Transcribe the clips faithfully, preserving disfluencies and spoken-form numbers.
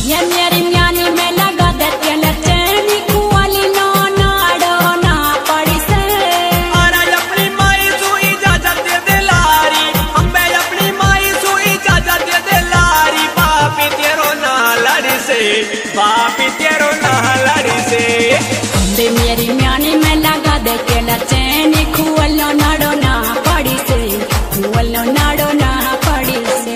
ये मेरी म्यानी में लगा दे तेल चैनी कुआली नो नाड़ो ना पड़ी से। और अपनी माई सु इजाजत दे दे लारी, हमें अपनी माई सु इजाजत दे दे लारी। पापी तेरो ना लड़ी से, पापी तेरो ना लड़ी से। बे मेरी म्यानी में लगा दे तेल चैनी कुआलो नाड़ो ना पड़ी से, कुआलो नाड़ो ना पड़ी से।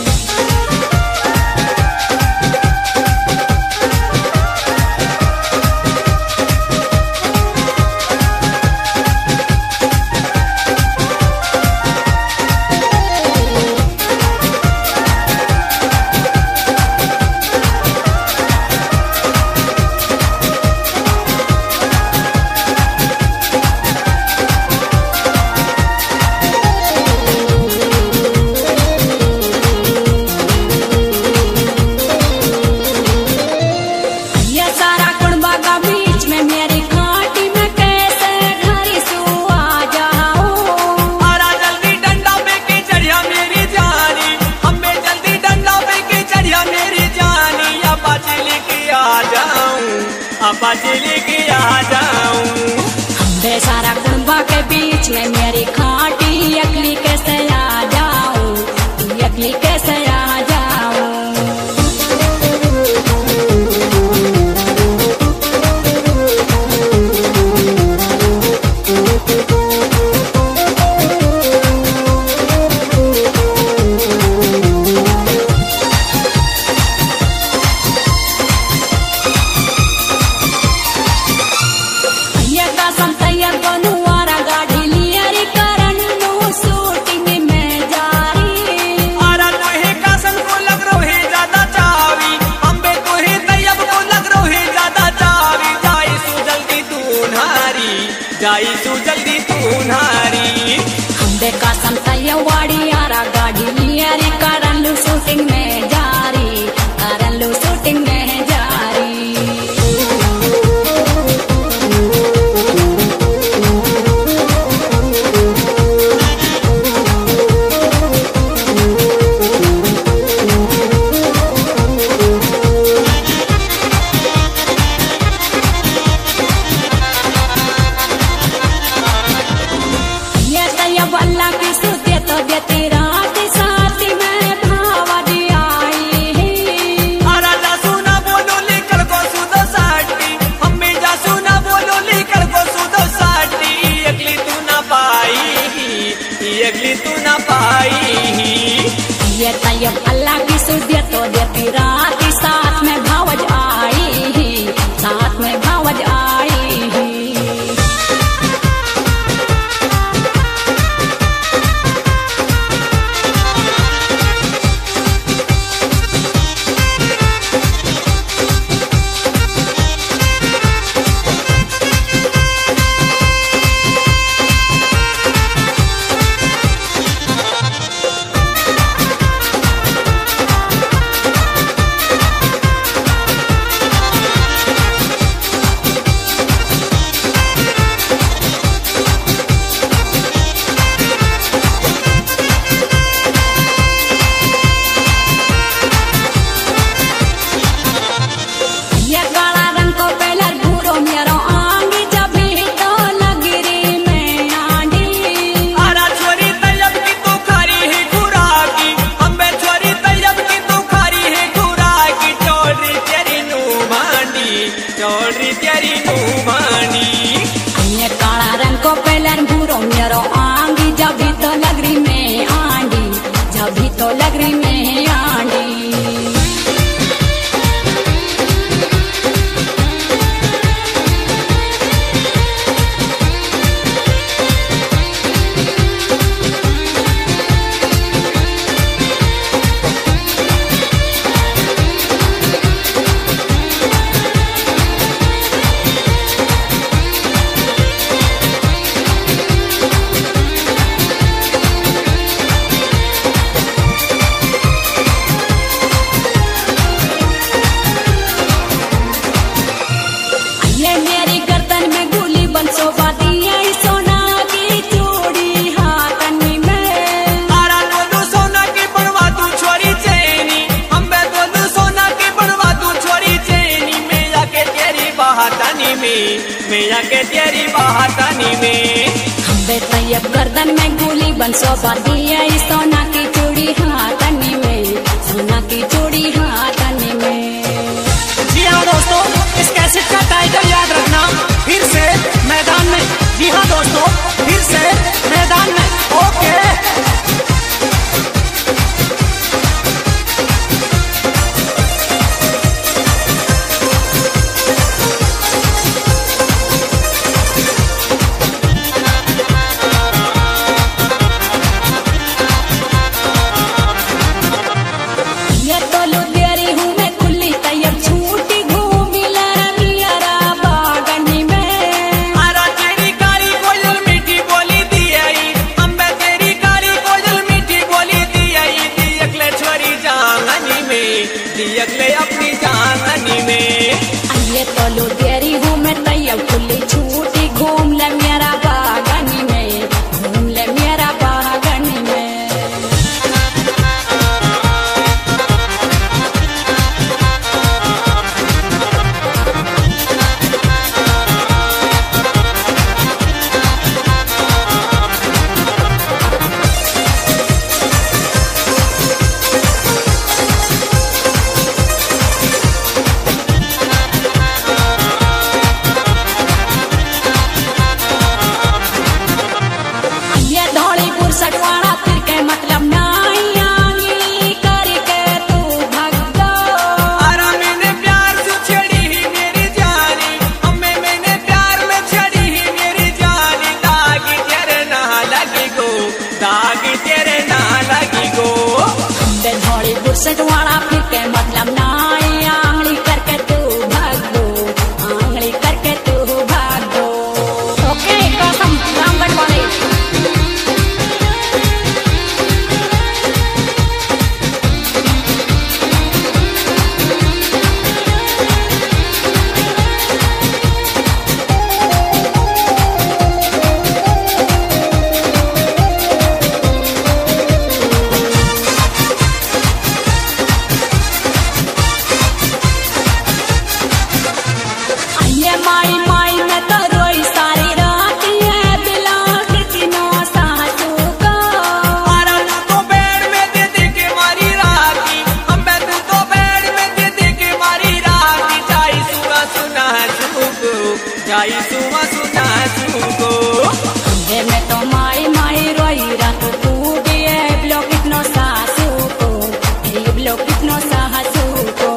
बजली की आ जाऊं बे सारा कुंबा के बीच में मेरी खाटी अगली कैसे आ जाऊं, अगली कैसे आ जाऊं। लगे तेरी बातनी में। अम्बे तैयब गर्दन में गोली बंसो बादिया सोना की चूड़ी हाथनी में, सोना की चूड़ी हाथनी में। जी हाँ दोस्तों, इस कैसेट का टाइटल याद रखना, फिर से मैदान में। जी हाँ दोस्तों, फिर से मैदान में। ओके अगले अपनी जांगनी में। ये तो लुटेरी हूँ मैं तैयब खुली छूटी घूम ले मेरा बागनी में, घूम ले मेरा बागनी में। सटवाड़ा फिर के मतलब नहीं आंगी करके तू भगो। अरे मैंने प्यार से छड़ी ही मेरी जानी, अम्मे मैंने प्यार में छड़ी ही मेरी जानी। दाग तेरे ना लगी गो, दाग तेरे ना लगी गो। अम्बे धोड़ी बुरसटवाड़ा फिर के मतलब नहीं आंगली करके तू भगो, आंगली करके तू भगो। ओके कसम रामगढ़ वाले। माई माई मैं तो रोई सारी रात है बिला कितनों सासू को। अरे तू तो बेड में दे दे के मारी राती, अम्बे तू तो बेड में दे दे के मारी राती। जाई सुना सुना सुको, जाई सुना सुना सुको। अम्बे मैं तो माई माई रोई रात तू भी है बिलो कितनों सासू को, बिलो कितनों सासू को।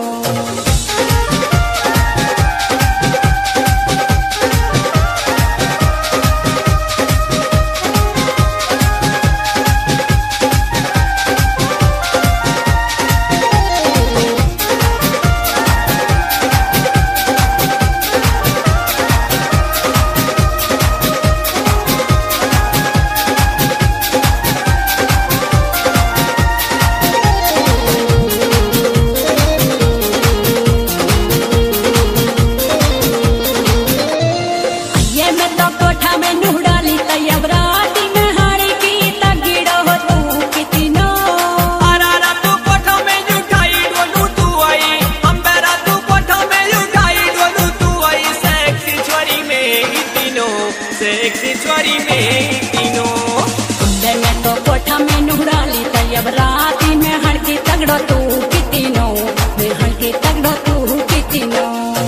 सेक्सी छोरी में तीनों। मैं तो कोठा में नुहराली तैयब राती में हड़की तगड़ो तू कितनो, मैं हड़की तगड़ो तू कितनो।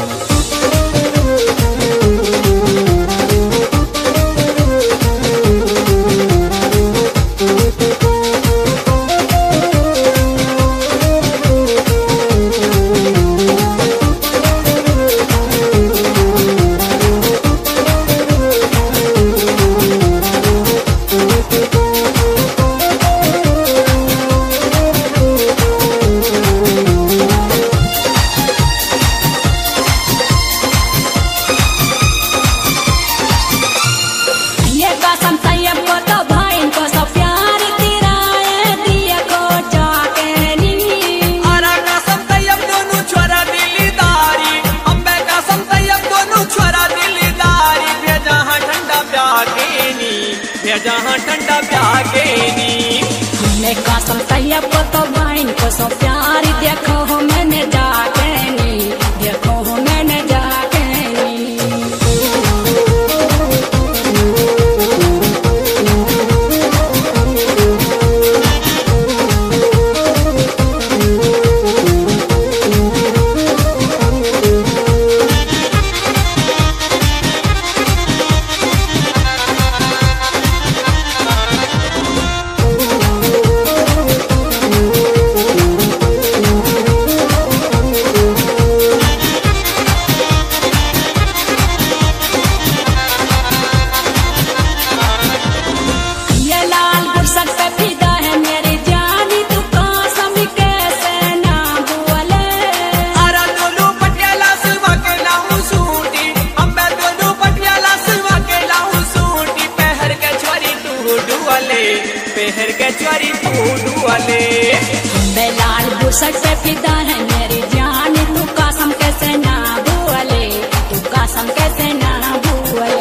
जहाँ ठंडा प्यार के नी। मैं कसम तैयब को तो भाइन को सो प्यारी देखो हो मैंने जाके नी, देखो हो मैंने जाके नी। गुरसट पे फिदा है मेरी जान, तू कसम कैसे ना भूले, तू कसम कैसे ना भूले।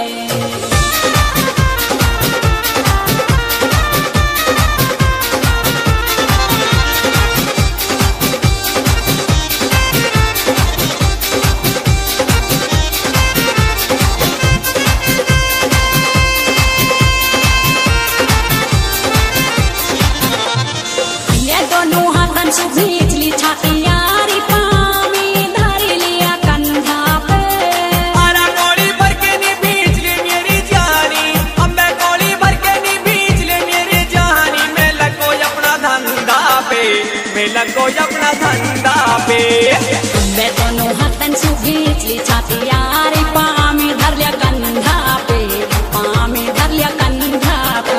दोनों हाथन से भीजली छाती यारी पामी धर लिया कंधा पे। आरा गोली भर के नी भीज ले मेरी जानी, अम्बे गोली भर के नी भीज ले मेरी जानी। मैं लगो अपना धंधा पे, मैं लगो अपना धंधा पे। मैं दोनों हाथन से भीजली छाती यारी पामी धर लिया कंधा पे, पामी धर लिया कंधा पे।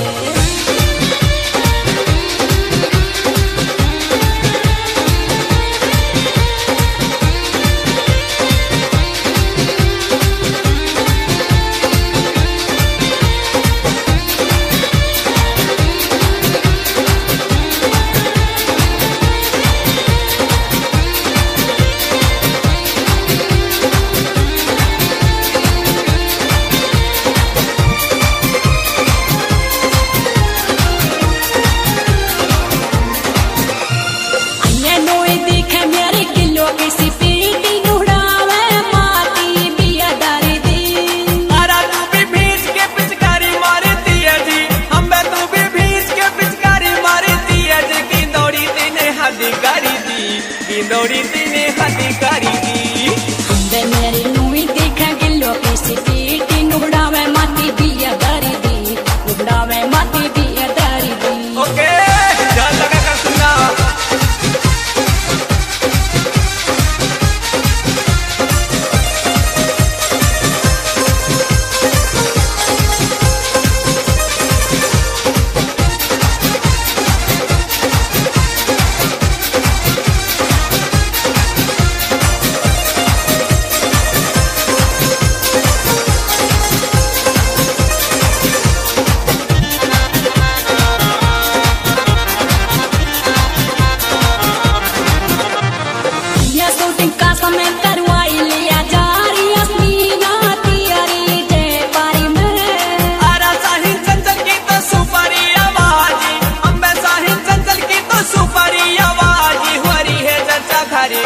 दौड़ी तीने हाथी करी दी। बे मेरी नुई देखा गिल्लो किसी पीटी नुबड़ावे माती बिया दरी दी, नुबड़ावे माती बिया दरी दी। ओके ध्यान लगा कर सुनना।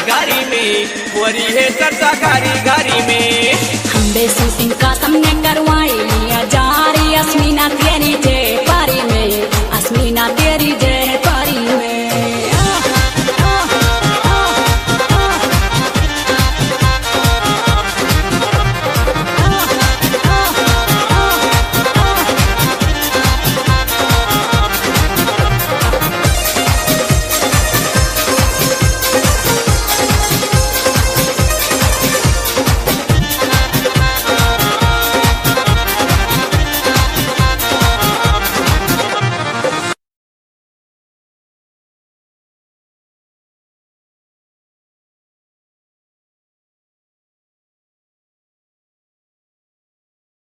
वरी है चर्चा घरी घरी में। हम बे शूटिंग का सामने करवा